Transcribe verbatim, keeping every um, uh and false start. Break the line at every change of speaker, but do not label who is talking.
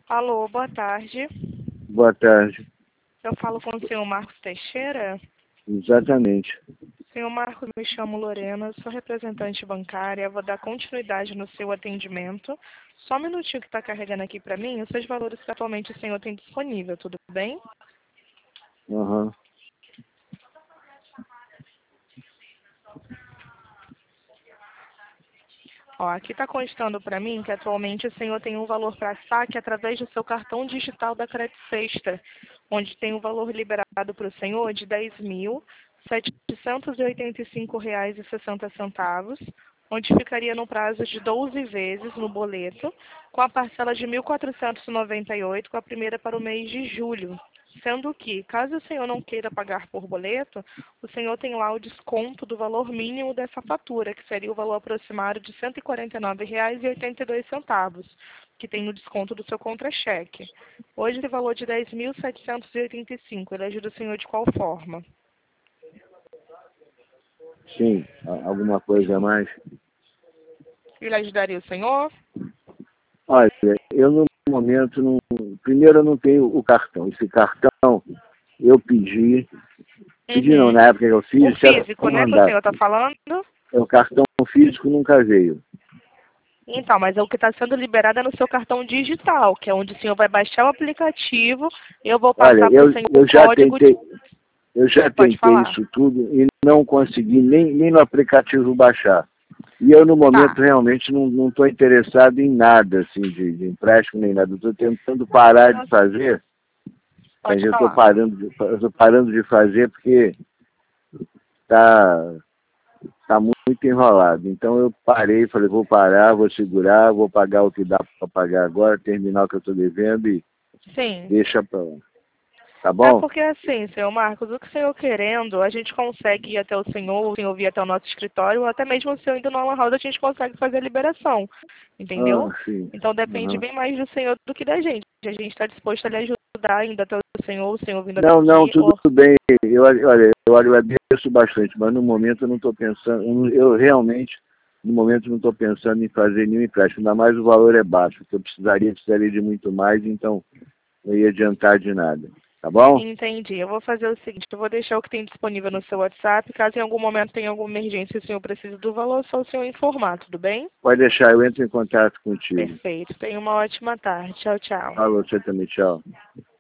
Alô, boa tarde.
Boa tarde.
Eu falo com o senhor Marcos Teixeira.
Exatamente.
Senhor Marcos, me chamo Lorena, sou representante bancária, vou dar continuidade no seu atendimento. Só um minutinho que está carregando aqui para mim, os seus valores que atualmente o senhor tem disponível, tudo bem?
Uhum.
Ó, aqui está constando para mim que atualmente o senhor tem um valor para saque através do seu cartão digital da Crédito Sexta, onde tem um valor liberado para o senhor de dez mil setecentos e oitenta e cinco reais e sessenta centavos, onde ficaria no prazo de doze vezes no boleto, com a parcela de mil quatrocentos e noventa e oito, com a primeira para o mês de julho. Sendo que, caso o senhor não queira pagar por boleto, o senhor tem lá o desconto do valor mínimo dessa fatura, que seria o valor aproximado de cento e quarenta e nove reais e oitenta e dois centavos, que tem no desconto do seu contra-cheque. Hoje, esse valor de dez mil setecentos e oitenta e cinco, ele ajuda o senhor de qual forma?
Sim, a- alguma coisa a mais?
Ele ajudaria o senhor?
Olha, eu no momento, não, primeiro eu não tenho o cartão. Esse cartão eu pedi, pedi não,
Uhum.
na época que eu
O
fiz, isso era
físico,
para
né, que o
mandar.
senhor está falando?
O cartão físico nunca veio.
Então, mas o que está sendo liberado é no seu cartão digital, que é onde o senhor vai baixar o aplicativo, eu vou
Olha,
passar para o
eu,
senhor
eu
o
já
código de...
tentei, eu já
Pode
tentei
falar.
isso tudo e não consegui nem, nem no aplicativo baixar. E eu, no
Tá.
momento, realmente não estou interessado em nada, assim, de, de empréstimo nem nada. Estou tentando parar de fazer. Mas
Pode
eu estou
falar.
parando, de- eu tô parando de fazer porque está tá muito enrolado. Então eu parei, falei, vou parar, vou segurar, vou pagar o que dá para pagar agora, terminar o que eu estou devendo e
Sim.
deixa para lá. Tá
É
bom?
porque assim, senhor Marcos, o que o senhor querendo, a gente consegue ir até o senhor, o senhor vir até o nosso escritório, ou até mesmo o senhor indo no Lan House, a gente consegue fazer a liberação. Entendeu?
Ah, sim.
Então depende
Uhum.
bem mais do senhor do que da gente. A gente está disposto a lhe ajudar ainda até o senhor, o senhor vindo até
Não, não,
aqui,
tudo
ou...
bem. Eu, olha, eu agradeço bastante, mas no momento eu não estou pensando, eu, não- eu realmente, no momento não estou pensando em fazer nenhum empréstimo, ainda mais o valor é baixo, que eu precisaria, precisaria de muito mais, então não ia adiantar de nada. Tá bom?
Entendi. Eu vou fazer o seguinte, eu vou deixar o que tem disponível no seu WhatsApp. Caso em algum momento tenha alguma emergência e o senhor precise do valor, só o senhor informar, tudo bem?
Pode deixar, eu entro em contato contigo.
Perfeito. Tenha uma ótima tarde. Tchau, tchau.
Falou, você também, tchau.